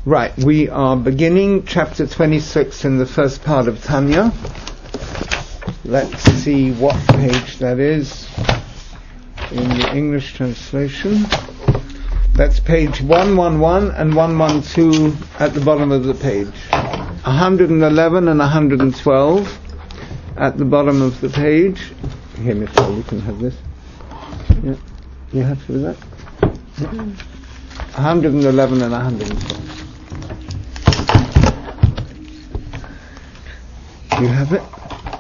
Right, we are beginning chapter 26 in the first part of Tanya. Let's see what page that is in the English translation. That's page 111 and 112 at the bottom of the page. 111 and 112 at the bottom of the page. Here, Michelle, you can have this. Yeah, you happy with that? Yeah. 111 and 112. You have it?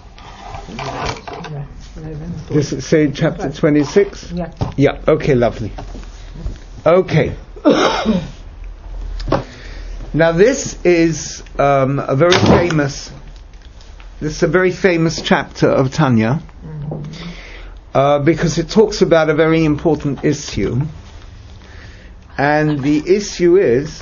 Does it say chapter 26? Yeah. Yeah, okay, lovely. Okay. Now this is a very famous chapter of Tanya, because it talks about a very important issue. And the issue is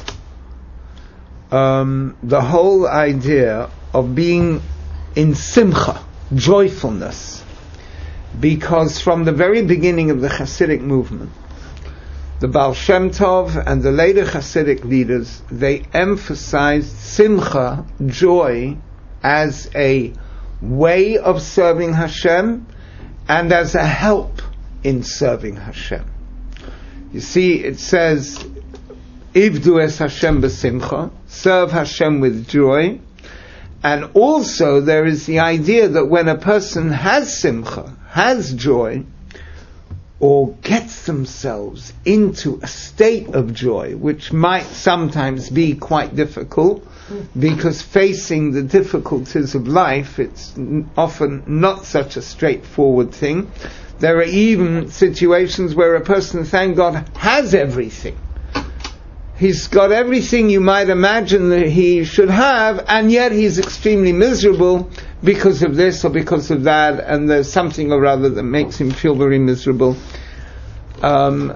the whole idea of being in simcha, joyfulness, because from the very beginning of the Hasidic movement, the Baal Shem Tov and the later Hasidic leaders, they emphasized simcha, joy, as a way of serving Hashem and as a help in serving Hashem. You see, it says, Ivdu es Hashem b'simcha, serve Hashem with joy. And also there is the idea that when a person has simcha, has joy, or gets themselves into a state of joy, which might sometimes be quite difficult, because facing the difficulties of life, it's often not such a straightforward thing. There are even situations where a person, thank God, has everything. He's got everything you might imagine that he should have, and yet he's extremely miserable because of this or because of that, and there's something or other that makes him feel very miserable. So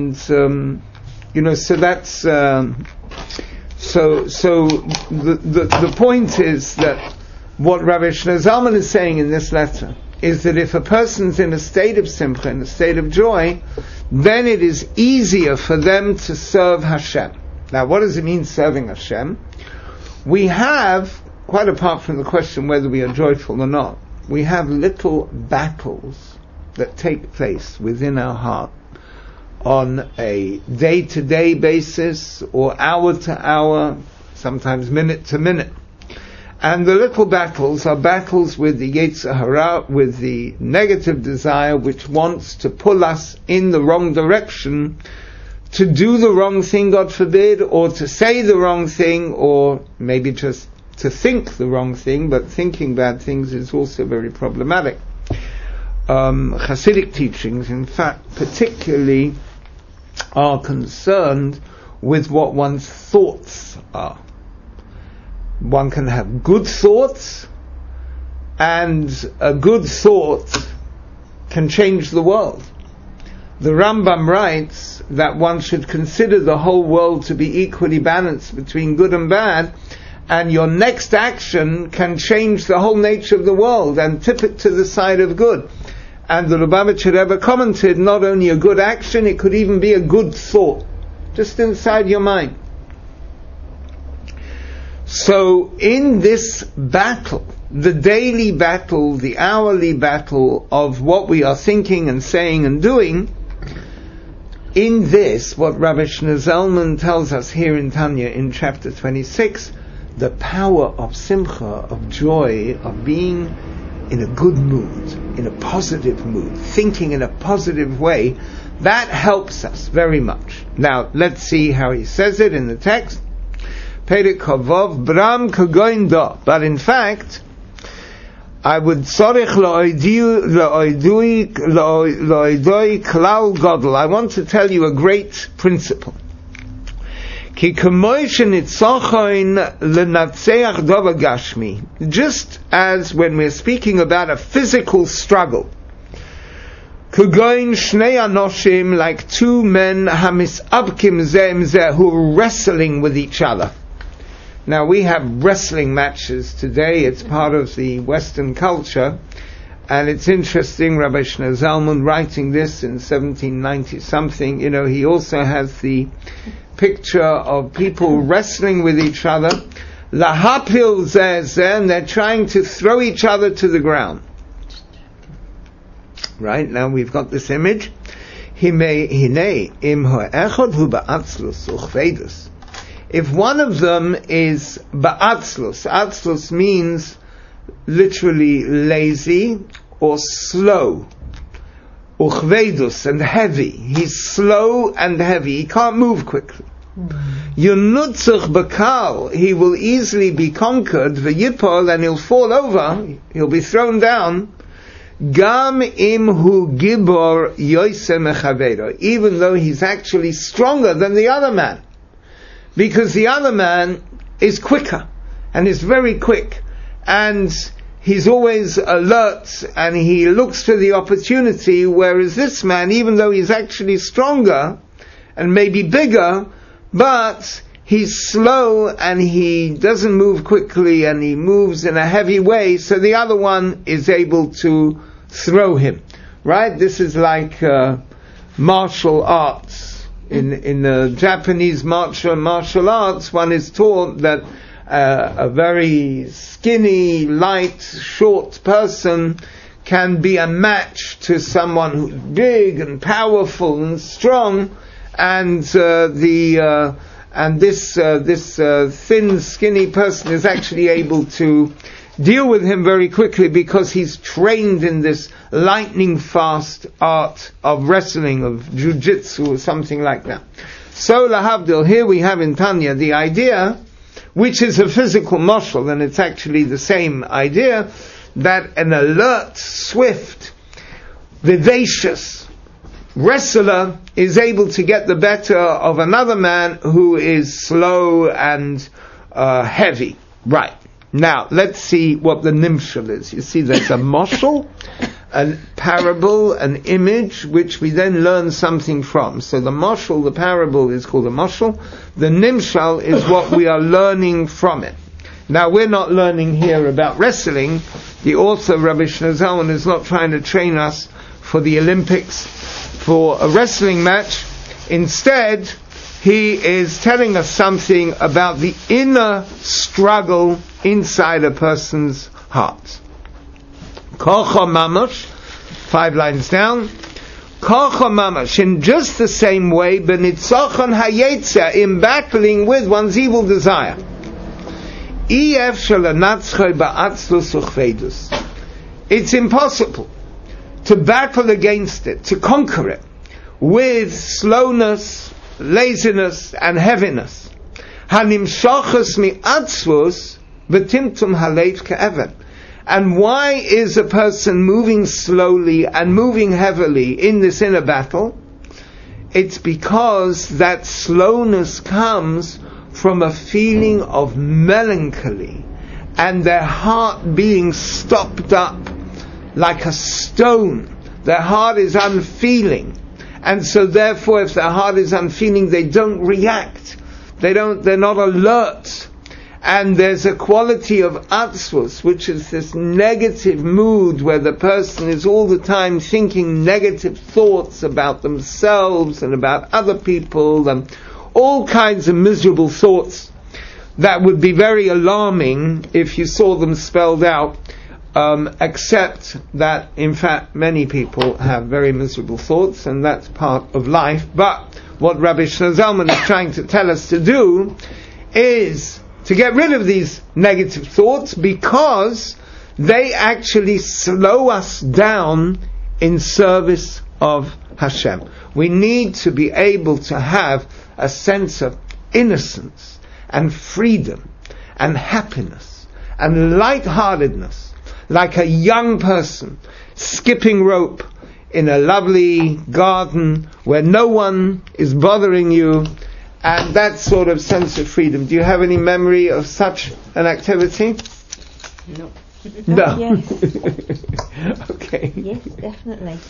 that's the point is that what Rabbi Shlomo Zalman is saying in this letter is that if a person's in a state of simcha, in a state of joy, then it is easier for them to serve Hashem. Now, what does it mean, serving Hashem? We have, quite apart from the question whether we are joyful or not, we have little battles that take place within our heart on a day-to-day basis or hour-to-hour, sometimes minute-to-minute. And the little battles are battles with the Yetzer Hara, with the negative desire which wants to pull us in the wrong direction, to do the wrong thing, God forbid, or to say the wrong thing, or maybe just to think the wrong thing, but thinking bad things is also very problematic. Hasidic teachings, in fact, particularly are concerned with what one's thoughts are. One can have good thoughts, and a good thought can change the world. The Rambam writes that one should consider the whole world to be equally balanced between good and bad, and your next action can change the whole nature of the world and tip it to the side of good. And the Lubavitcher Rebbe commented, not only a good action, it could even be a good thought, just inside your mind. So in this battle, the daily battle, the hourly battle of what we are thinking and saying and doing, in this, what Rabbi Shlomo Zalman tells us here in Tanya in chapter 26, the power of simcha, of joy, of being in a good mood, in a positive mood, thinking in a positive way, that helps us very much. Now, let's see how he says it in the text. Perek Kavov, Bram Kagoin Da. But in fact, I would tzorich lo'idoi klal gadol. I want to tell you a great principle. Ki kamoy shenitzochoin lenatzeach dava gashmi. Just as when we're speaking about a physical struggle, kagoin shnei anoshim, like two men hamisabkim zeh zeh, who are wrestling with each other. Now, we have wrestling matches today. It's part of the Western culture. And it's interesting, Rabbi Shlomo Zalman writing this in 1790 something, he also has the picture of people wrestling with each other. Lahapil zeh, and they're trying to throw each other to the ground. Right, now we've got this image. If one of them is ba'atzlus, atzlus means literally lazy or slow, uchvedus, and heavy. He's slow and heavy. He can't move quickly. Yunutzuch bakal, he will easily be conquered. V'yipol, and he'll fall over. He'll be thrown down. Gam imhu gibor yoyse mechavedo, even though he's actually stronger than the other man, because the other man is quicker and is very quick, and he's always alert and he looks for the opportunity, whereas this man, even though he's actually stronger and maybe bigger, but he's slow and he doesn't move quickly and he moves in a heavy way, so the other one is able to throw him. Right? This is like martial arts. In Japanese martial arts, one is taught that a very skinny, light, short person can be a match to someone who's big and powerful and strong, and this thin, skinny person is actually able to deal with him very quickly because he's trained in this lightning fast art of wrestling, of jujitsu or something like that. So lahavdil, here we have in Tanya the idea, which is a physical mashal, and it's actually the same idea, that an alert, swift, vivacious wrestler is able to get the better of another man who is slow and heavy. Right. Now, let's see what the nimshal is. You see, there's a mashal, a parable, an image, which we then learn something from. So the mashal, the parable, is called a mashal. The nimshal is what we are learning from it. Now, we're not learning here about wrestling. The author, Rabbi Shneur, is not trying to train us for the Olympics, for a wrestling match. Instead, he is telling us something about the inner struggle inside a person's heart. Kocha mamash, 5 lines down. Kocha mamash, in just the same way, benitzachon hayetza, in battling with one's evil desire. It's impossible to battle against it, to conquer it, with slowness, laziness, and heaviness. Hanimshachas mi'atzvus v'timtum halev ke'evan. And why is a person moving slowly and moving heavily in this inner battle? It's because that slowness comes from a feeling of melancholy and their heart being stopped up like a stone. Their heart is unfeeling, and so therefore if their heart is unfeeling, they don't react, they're not alert, and there's a quality of atzvus, which is this negative mood where the person is all the time thinking negative thoughts about themselves and about other people and all kinds of miserable thoughts that would be very alarming if you saw them spelled out, except that in fact many people have very miserable thoughts, and that's part of life. But what Rabbi Shneur Zalman is trying to tell us to do is to get rid of these negative thoughts, because they actually slow us down in service of Hashem. We need to be able to have a sense of innocence and freedom and happiness and lightheartedness, like a young person skipping rope in a lovely garden where no one is bothering you, and that sort of sense of freedom. Do you have any memory of such an activity? No. No. Yes. Okay. Yes, definitely.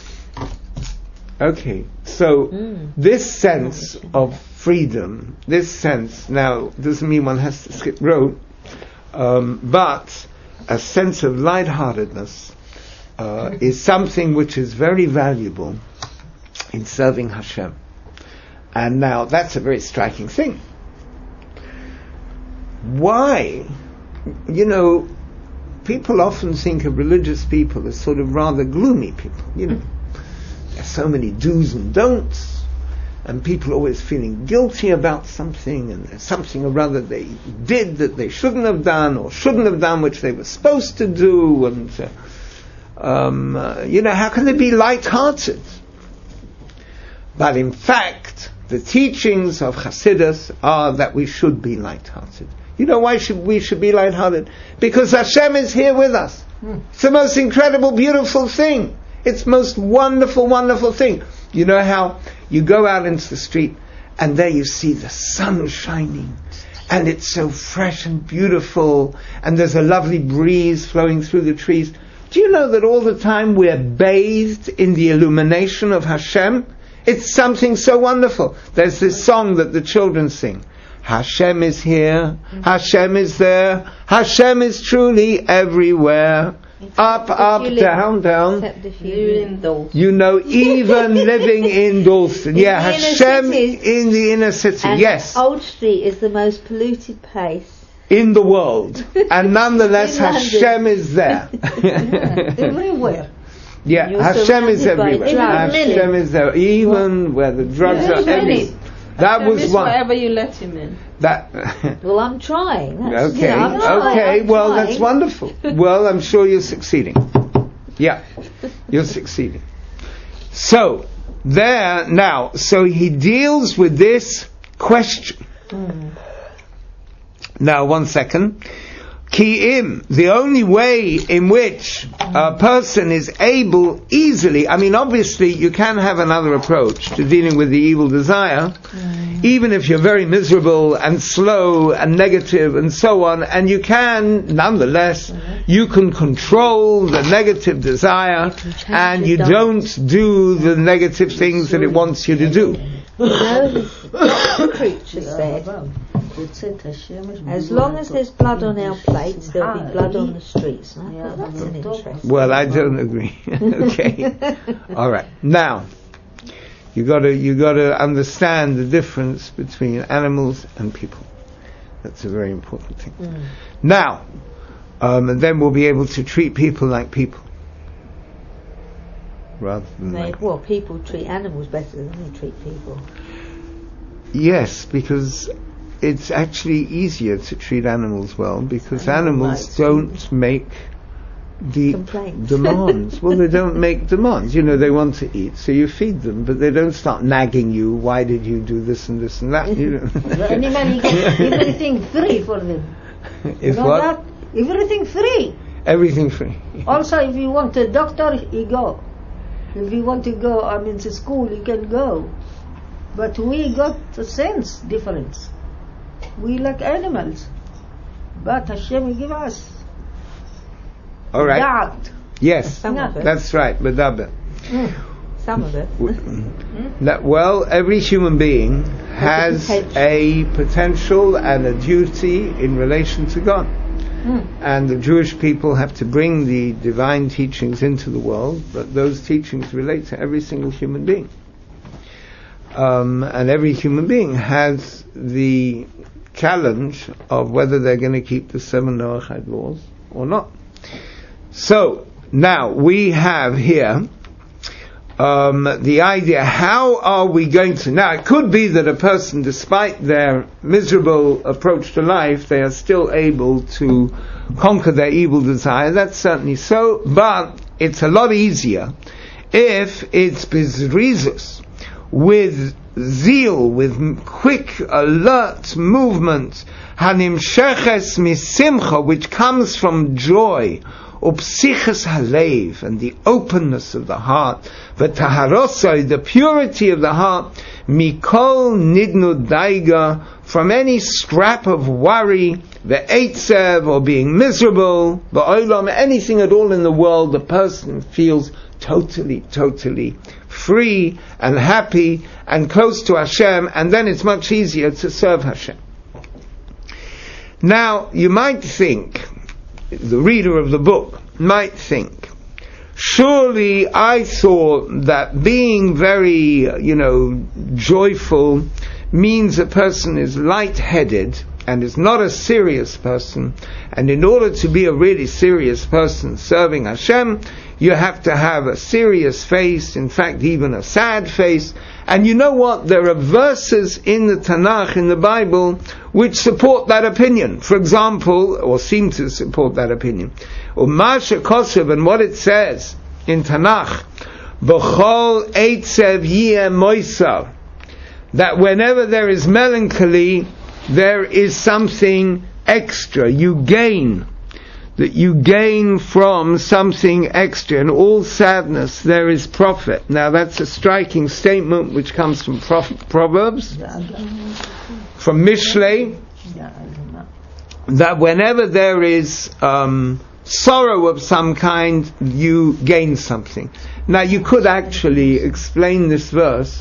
Okay, so this sense of freedom, this sense, now doesn't mean one has to skip rope, but a sense of lightheartedness is something which is very valuable in serving Hashem. And now that's a very striking thing. Why? You know, people often think of religious people as sort of rather gloomy people. You know, there's so many do's and don'ts, and people always feeling guilty about something, and there's something or other they did that they shouldn't have done, or shouldn't have done which they were supposed to do, and you know, how can they be light-hearted? But in fact, the teachings of Hasidus are that we should be light-hearted. You know why we should be light-hearted? Because Hashem is here with us. It's the most incredible, beautiful thing. It's the most wonderful, wonderful thing. You know how you go out into the street and there you see the sun shining and it's so fresh and beautiful and there's a lovely breeze flowing through the trees. Do you know that all the time we're bathed in the illumination of Hashem? It's something so wonderful. There's this song that the children sing. Hashem is here, Hashem is there, Hashem is truly everywhere. Up, up, down, down. You know, even living in Dalston. Yeah, Hashem in the inner city. And yes. Old Street is the most polluted place in the world. And nonetheless, Hashem is there. Everywhere. Yeah, You're Hashem is surrounded by everywhere. drugs. Hashem is there. Even where the drugs are everywhere. That was one. Wherever you let him in. That. Well, I'm trying. That's, Okay. I'm trying. Okay. I'm Well, trying. that's wonderful. Well, I'm sure you're succeeding. Yeah, you're succeeding. So there now. So he deals with this question. Now, 1 second. Ki'im, the only way in which a person is able easily, I mean obviously you can have another approach to dealing with the evil desire, even if you're very miserable and slow and negative and so on, and you can, nonetheless, you can control the negative desire and you don't do the negative things that it wants you to do. You know, the preacher said, as long as there's blood on our plates, there'll be blood on the streets. And I thought, that's an interesting. Well, I don't agree. Okay. All right. Now, you got to understand the difference between animals and people. That's a very important thing. Now, and then we'll be able to treat people like people, rather than like. Well, people treat animals better than they treat people. Yes, because it's actually easier to treat animals well, because animals don't make the Complaints. demands. Well, they don't make demands. You know, they want to eat, so you feed them, but they don't start nagging you. Why did you do this and this and that? You know. The animal, you get everything free for them. If You know what? that? Everything free. Everything free. Also, if you want a doctor, you go. If you want to go, to school, you can go. But we got a sense difference. We like animals. But Hashem give us All right. that. Yes, Some of it. that's right. Medaber. Some of it. Well, every human being has a potential and a duty in relation to God. And the Jewish people have to bring the divine teachings into the world, but those teachings relate to every single human being. And every human being has the challenge of whether they're going to keep the 7 Noachide laws or not. So, now we have here the idea, how are we going to... Now, it could be that a person, despite their miserable approach to life, they are still able to conquer their evil desire. That's certainly so, but it's a lot easier if it's bizrizus, with zeal, with quick, alert movement, hanimsheches misimcha, which comes from joy, upsiches halev, and the openness of the heart, v'taharosai, the purity of the heart, mikol nidnu daiga, from any scrap of worry, ve'etzev, or being miserable, v'olam, anything at all in the world, the person feels totally free and happy and close to Hashem, and then it's much easier to serve Hashem. Now, you might think, the reader of the book might think, Surely I thought that being very, joyful means a person is light-headed and is not a serious person, and in order to be a really serious person serving Hashem, you have to have a serious face, in fact even a sad face. And you know what? There are verses in the Tanakh, in the Bible, which support that opinion. For example, or seem to support that opinion. Umasha Kosev, and what it says in Tanakh, B'chol eitzev yeh moisar, that whenever there is melancholy, there is something extra. You gain. That you gain from something extra. In all sadness there is profit. Now that's a striking statement which comes from Proverbs, from Mishlei, that whenever there is sorrow of some kind, you gain something. Now you could actually explain this verse.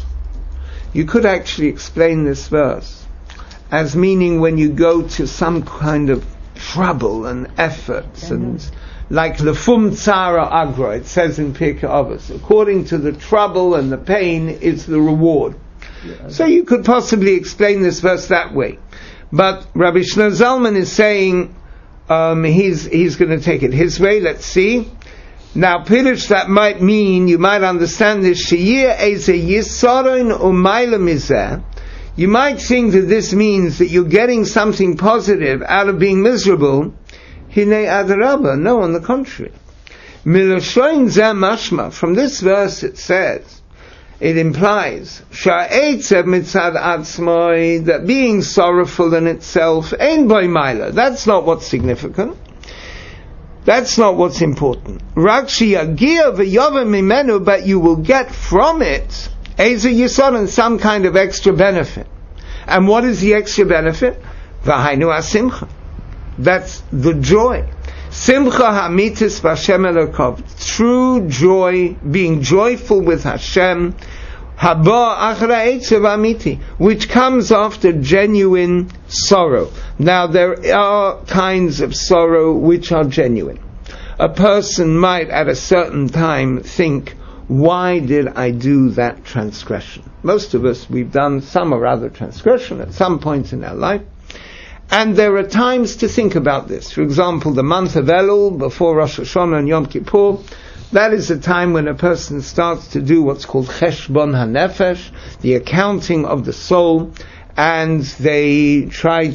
As meaning when you go to some kind of trouble and efforts, and like lefum tzara agra, it says in Pirkei Avos, according to the trouble and the pain is the reward. So you could possibly explain this verse that way. But Rabbi Shlomo Zalman is saying he's going to take it his way. Let's see. Now, Pirush, that might mean, you might understand this, sheyir eze yisaron umayla mizeh. You might think that this means that you're getting something positive out of being miserable. Hinei adarabba. No, on the contrary. Miloshoin zeh mashma. From this verse it says, it implies, sha'etzev mitzad atzmoi, that being sorrowful in itself, ein boy maila. That's not what's significant. That's not what's important. Rak sheyagia v'yova mimenu, but you will get from it Eza Yisod, some kind of extra benefit. And what is the extra benefit? V'hainu ha-simcha. That's the joy. Simcha hamitis v'Hashem elokov. True joy, being joyful with Hashem. Haba achra eitzev amiti, which comes after genuine sorrow. Now there are kinds of sorrow which are genuine. A person might at a certain time think, why did I do that transgression? Most of us, we've done some or other transgression at some point in our life. And there are times to think about this. For example, the month of Elul, before Rosh Hashanah and Yom Kippur, that is a time when a person starts to do what's called Cheshbon HaNefesh, the accounting of the soul, and they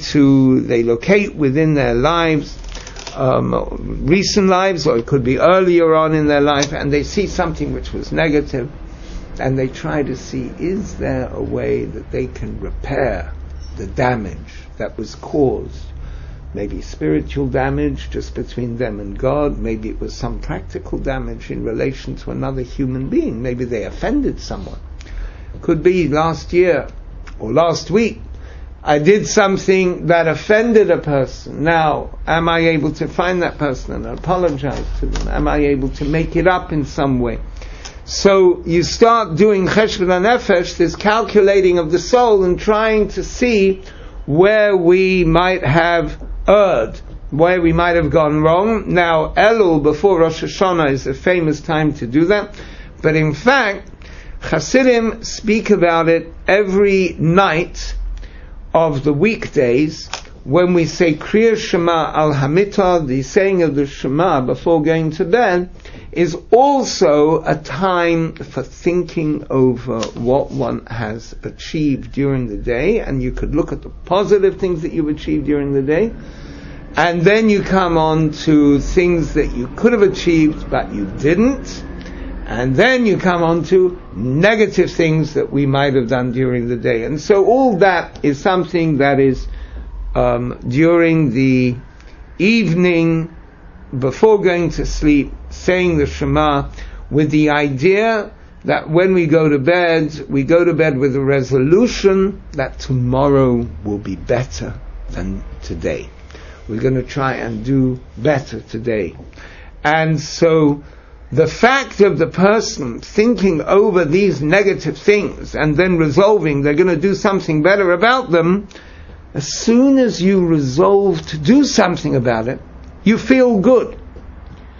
locate within their lives, recent lives, or it could be earlier on in their life, and they see something which was negative, and they try to see, is there a way that they can repair the damage that was caused? Maybe spiritual damage just between them and God, maybe it was some practical damage in relation to another human being, maybe they offended someone. Could be last year or last week I did something that offended a person. Now, am I able to find that person and apologize to them? Am I able to make it up in some way? So you start doing Cheshbon HaNefesh, this calculating of the soul, and trying to see where we might have erred, where we might have gone wrong. Now, Elul before Rosh Hashanah is a famous time to do that, but in fact, Hasidim speak about it every night of the weekdays when we say Kriya Shema al Hamita. The saying of the Shema before going to bed is also a time for thinking over what one has achieved during the day, and you could look at the positive things that you've achieved during the day, and then you come on to things that you could have achieved but you didn't, and then you come on to negative things that we might have done during the day. And so all that is something that is during the evening, before going to sleep, saying the Shema, with the idea that when we go to bed with a resolution that tomorrow will be better than today. We're going to try and do better today. And so the fact of the person thinking over these negative things and then resolving they're going to do something better about them, as soon as you resolve to do something about it, you feel good.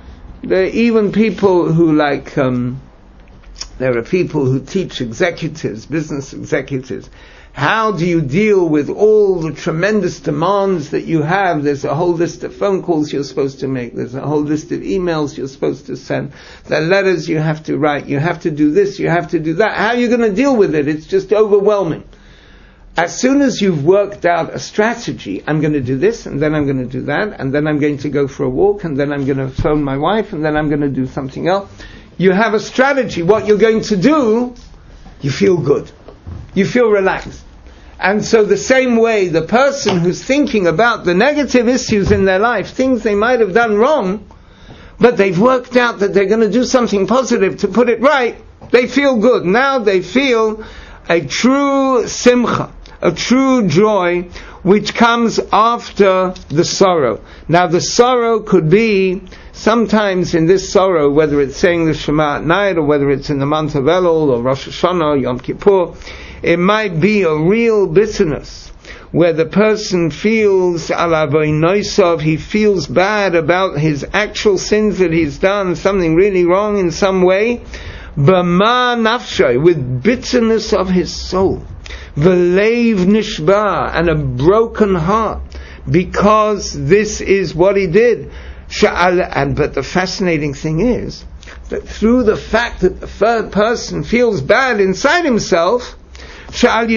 There are even people who there are people who teach executives, business executives, how do you deal with all the tremendous demands that you have? There's a whole list of phone calls you're supposed to make. There's a whole list of emails you're supposed to send. There are letters you have to write. You have to do this. You have to do that. How are you going to deal with it? It's just overwhelming. As soon as you've worked out a strategy, I'm going to do this, and then I'm going to do that, and then I'm going to go for a walk, and then I'm going to phone my wife, and then I'm going to do something else. You have a strategy. What you're going to do, you feel good. You feel relaxed. And so the same way, the person who's thinking about the negative issues in their life, things they might have done wrong, but they've worked out that they're going to do something positive to put it right, they feel good. Now they feel a true simcha, a true joy, which comes after the sorrow. Now the sorrow could be, sometimes in this sorrow, whether it's saying the Shema at night, or whether it's in the month of Elul, or Rosh Hashanah, or Yom Kippur, it might be a real bitterness, where the person feels he feels bad about his actual sins that he's done, something really wrong in some way, b'ma nafshay, with bitterness of his soul, v'leiv nishba, and a broken heart, because this is what he did. But the fascinating thing is that through the fact that the third person feels bad inside himself, through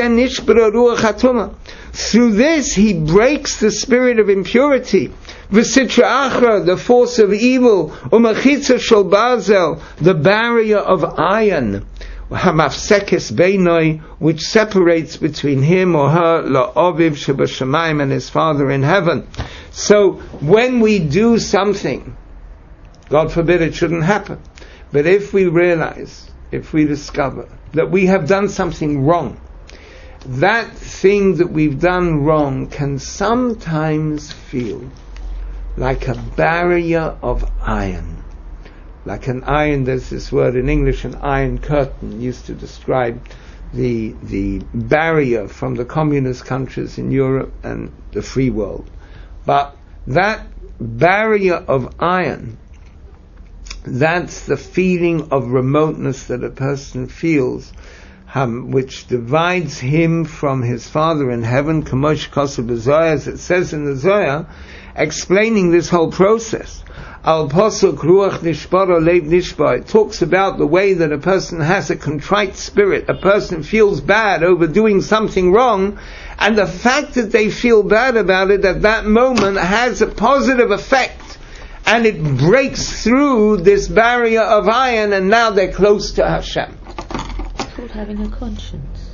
this he breaks the spirit of impurity, the force of evil, the barrier of iron, which separates between him or her and his Father in heaven. So when we do something, God forbid it shouldn't happen, but if we realize, if we discover that we have done something wrong, that thing that we've done wrong can sometimes feel like a barrier of iron. Like an iron, there's this word in English, an iron curtain, used to describe the barrier from the communist countries in Europe and the free world. But that barrier of iron, that's the feeling of remoteness that a person feels, which divides him from his Father in heaven, as it says in the Zohar, explaining this whole process. Al Pasuk Ruach Nishbara Lev Nishbar. It talks about the way that a person has a contrite spirit. A person feels bad over doing something wrong, and the fact that they feel bad about it at that moment has a positive effect. And it breaks through this barrier of iron, and now they're close to Hashem. It's called having a conscience.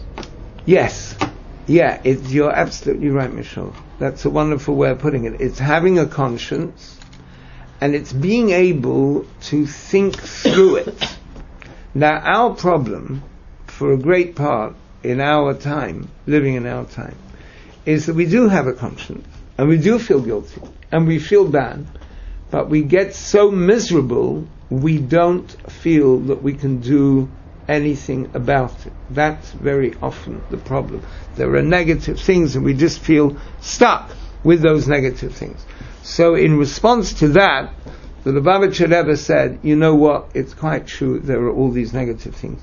Yes. Yeah, you're absolutely right, Michelle. That's a wonderful way of putting it. It's having a conscience, and it's being able to think through it. Now, our problem, for a great part in our time, living in our time, is that we do have a conscience, and we do feel guilty, and we feel bad, but we get so miserable, we don't feel that we can do anything about it. That's very often the problem. There are negative things, and we just feel stuck with those negative things. So in response to that, the Lubavitcher Rebbe said, you know what, it's quite true, there are all these negative things.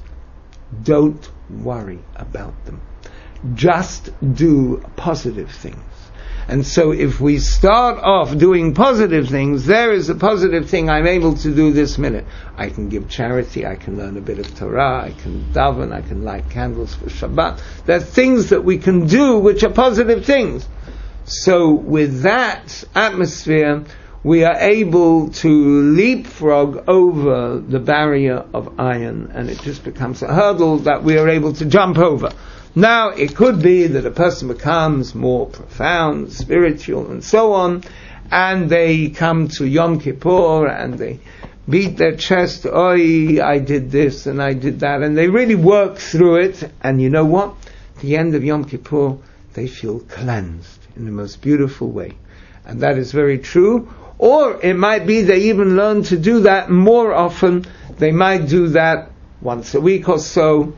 Don't worry about them. Just do positive things. And so if we start off doing positive things, there is a positive thing I'm able to do this minute. I can give charity, I can learn a bit of Torah, I can daven, I can light candles for Shabbat. There are things that we can do which are positive things. So with that atmosphere, we are able to leapfrog over the barrier of iron, and it just becomes a hurdle that we are able to jump over. Now, it could be that a person becomes more profound, spiritual, and so on, and they come to Yom Kippur, and they beat their chest, oi, I did this, and I did that, and they really work through it, and you know what? At the end of Yom Kippur, they feel cleansed in the most beautiful way. And that is very true. Or it might be they even learn to do that more often. They might do that once a week or so.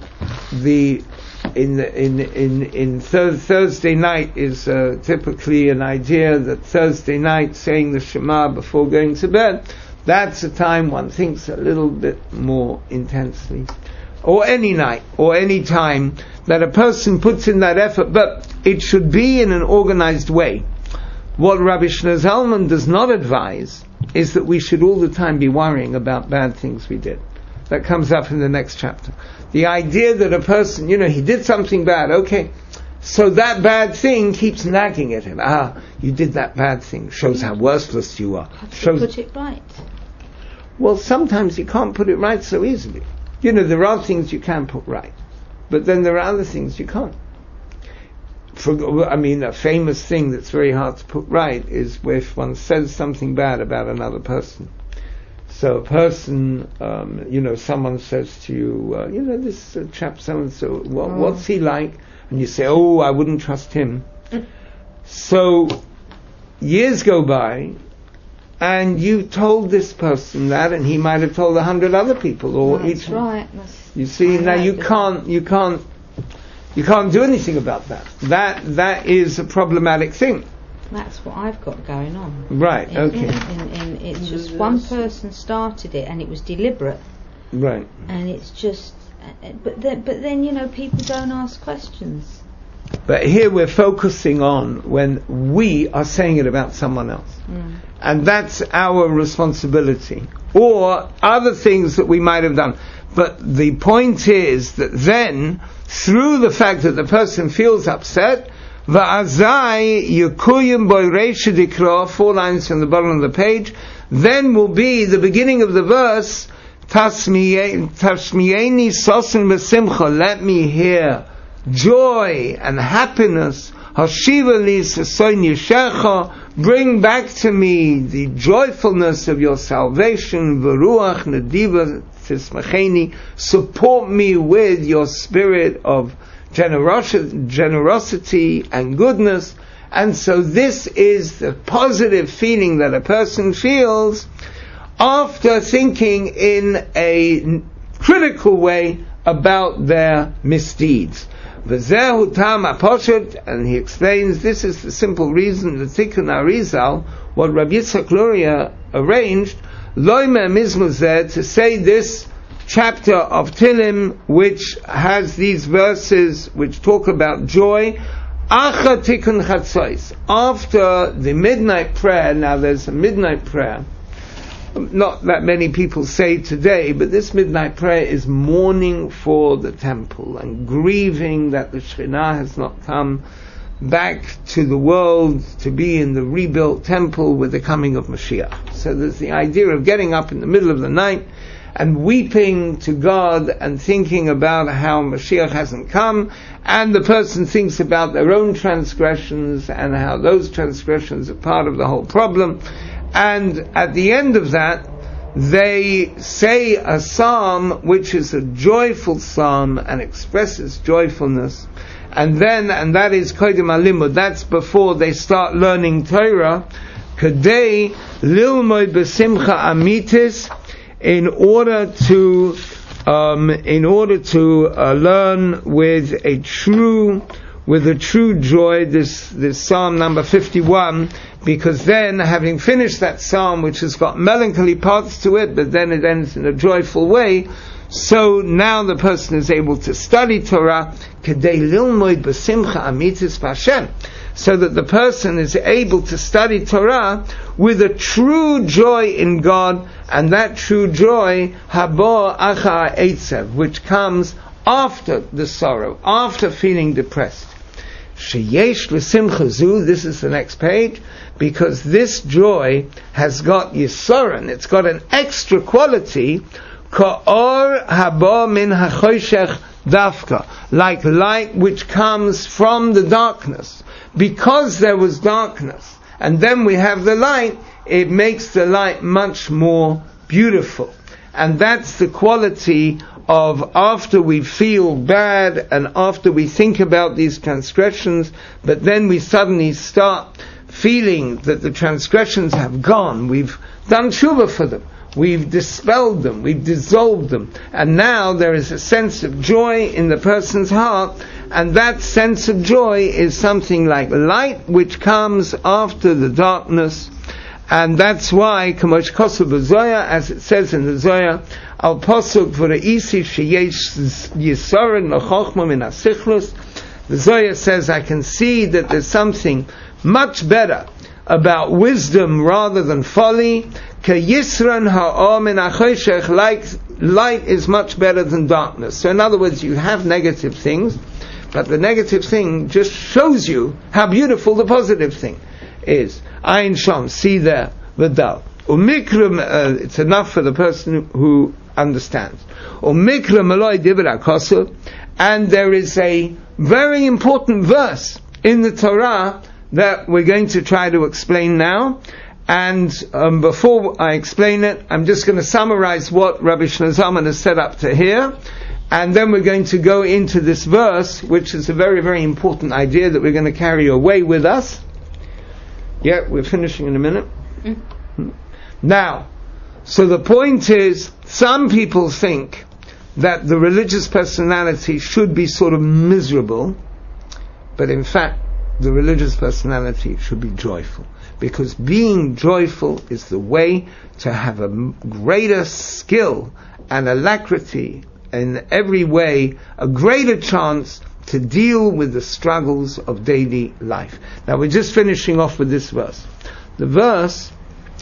Thursday night is typically an idea that Thursday night saying the Shema before going to bed, That's a time one thinks a little bit more intensely. Or any night, or any time that a person puts in that effort, but it should be in an organized way. What Rabbi Shneur Zalman does not advise is that we should all the time be worrying about bad things we did. That comes up in the next chapter. The idea that a person, he did something bad, okay, so that bad thing keeps nagging at him. You did that bad thing. Shows how worthless you are. Shows put it right. Well, sometimes you can't put it right so easily. There are things you can put right, but then there are other things you can't. A famous thing that's very hard to put right is if one says something bad about another person. So a person, someone says to you, this chap so-and-so, what's he like? And you say, I wouldn't trust him. So years go by, and you told this person that, and he might have told 100 other people, or That's each. Right. You see, now you can't do anything about that. That is a problematic thing. That's what I've got going on. Right. Okay. It's just one person started it, and it was deliberate. Right. And it's just, but then people don't ask questions. But here we're focusing on when we are saying it about someone else. And that's our responsibility. Or other things that we might have done. But the point is that then, through the fact that the person feels upset, Va'azai Yukuyim Boy Reisha Dikra, 4 lines from the bottom of the page, then will be the beginning of the verse, Tasmiyeni Sosin Besimcha, let me hear joy and happiness, Hashiva li Sasoin Yeshecha, bring back to me the joyfulness of your salvation, V'ruach Nediva Tismacheni, support me with your spirit of generosity and goodness. And so this is the positive feeling that a person feels after thinking in a critical way about their misdeeds. V'zehu tam aposhet, and he explains this is the simple reason, the Tikkun Arizal, what Rabbi Yitzchak Luria arranged, loyme mizmuzeh, to say this chapter of Tilim, which has these verses which talk about joy, acha tikkun chatzos, after the midnight prayer. Now there's a midnight prayer, not that many people say today, but this midnight prayer is mourning for the temple and grieving that the Shekhinah has not come back to the world to be in the rebuilt temple with the coming of Mashiach. So there's the idea of getting up in the middle of the night and weeping to God and thinking about how Mashiach hasn't come, and the person thinks about their own transgressions and how those transgressions are part of the whole problem. And at the end of that, they say a psalm which is a joyful psalm and expresses joyfulness. And that is Kodim HaLimud, that's before they start learning Torah, Kadei Lilmoy Besimcha Amitis, in order to learn with a true joy this Psalm number 51, because then, having finished that Psalm which has got melancholy parts to it, but then it ends in a joyful way, so now the person is able to study Torah, Kedei Lilmoid B'Simcha Amitis B'Hashem, so that the person is able to study Torah with a true joy in God, and that true joy, Habo Acha Eitzev, which comes after the sorrow, after feeling depressed. Sheyesh L'Simcha Zu, this is the next page, because this joy has got Yisoran, it's got an extra quality, Ka'or Habo Min HaChoshech Dafka, like light which comes from the darkness. Because there was darkness, and then we have the light, it makes the light much more beautiful. And that's the quality of after we feel bad and after we think about these transgressions, but then we suddenly start feeling that the transgressions have gone, we've done tshuva for them, we've dispelled them, we've dissolved them, and now there is a sense of joy in the person's heart, and that sense of joy is something like light which comes after the darkness, And that's why, Kamosh Kosu b'Zoya, as it says in the Zoya, Al Posuk v'Re'isi sheyesh yisoren l'chochma min ha'sichlus. The Zoya says, I can see that there's something much better about wisdom rather than folly. K'yisran ha'or min ha'choshech, like light is much better than darkness. So in other words, you have negative things, but the negative thing just shows you how beautiful the positive thing is. Ayin Sham, see there, Vidal. Umikra, it's enough for the person who understands. Umikra maloi dibra kosu, and there is a very important verse in the Torah that we're going to try to explain now. And before I explain it, I'm just going to summarize what Rabbi Shlomo Zalman has set up to here. And then we're going to go into this verse, which is a very, very important idea that we're going to carry away with us. Yeah, we're finishing in a minute. Now, so the point is, some people think that the religious personality should be sort of miserable, but in fact, the religious personality should be joyful. Because being joyful is the way to have a greater skill and alacrity, in every way, a greater chance to deal with the struggles of daily life. Now we're just finishing off with this verse. The verse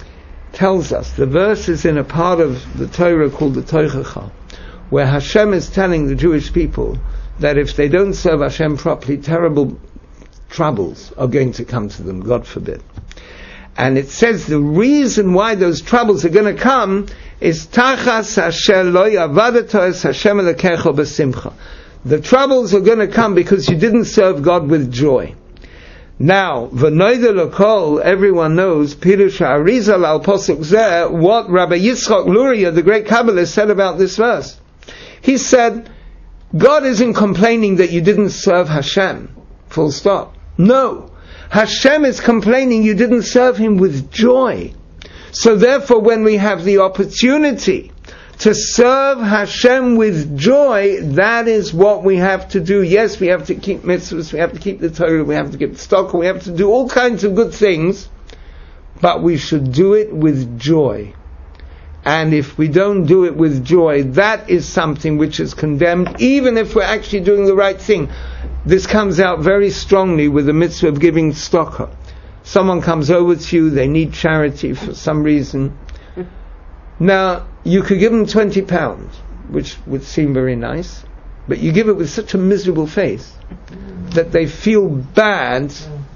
tells us, the verse is in a part of the Torah called the Tochacha, where Hashem is telling the Jewish people that if they don't serve Hashem properly, terrible troubles are going to come to them, God forbid. And it says the reason why those troubles are going to come is Tachas Asher lo yavadato es Hashem elekecho b'simcha. The troubles are going to come because you didn't serve God with joy. Now, v'noida l'kol, everyone knows, Pirush Arizal al Posuk Zeh, what Rabbi Yitzchak Luria, the great Kabbalist, said about this verse. He said, God isn't complaining that you didn't serve Hashem. Full stop. No. Hashem is complaining you didn't serve Him with joy. So therefore, when we have the opportunity to serve Hashem with joy, that is what we have to do. Yes, we have to keep mitzvahs, we have to keep the Torah, we have to keep the stock, we have to do all kinds of good things, but we should do it with joy. And if we don't do it with joy, that is something which is condemned, even if we're actually doing the right thing. This comes out very strongly with the mitzvah of giving tzedakah. Someone comes over to you, they need charity for some reason. Now, you could give them £20, which would seem very nice, but you give it with such a miserable face that they feel bad,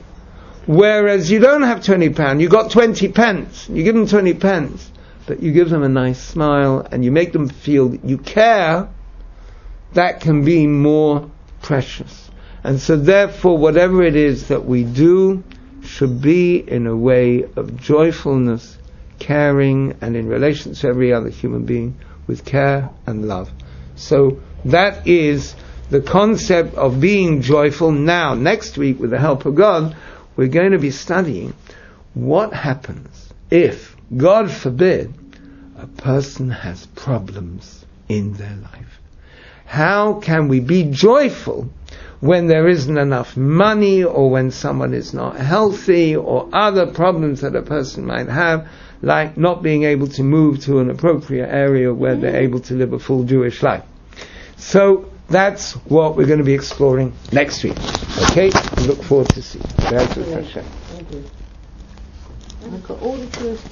whereas you don't have £20, you got 20 pence, you give them 20 pence, but you give them a nice smile and you make them feel that you care, that can be more precious. And so therefore, whatever it is that we do should be in a way of joyfulness, caring, and in relation to every other human being with care and love. So that is the concept of being joyful. Now, next week, with the help of God, we're going to be studying what happens if, God forbid, a person has problems in their life. How can we be joyful when there isn't enough money, or when someone is not healthy, or other problems that a person might have, like not being able to move to an appropriate area where they're able to live a full Jewish life. So that's what we're going to be exploring next week. Okay? I look forward to seeing you. I've got all the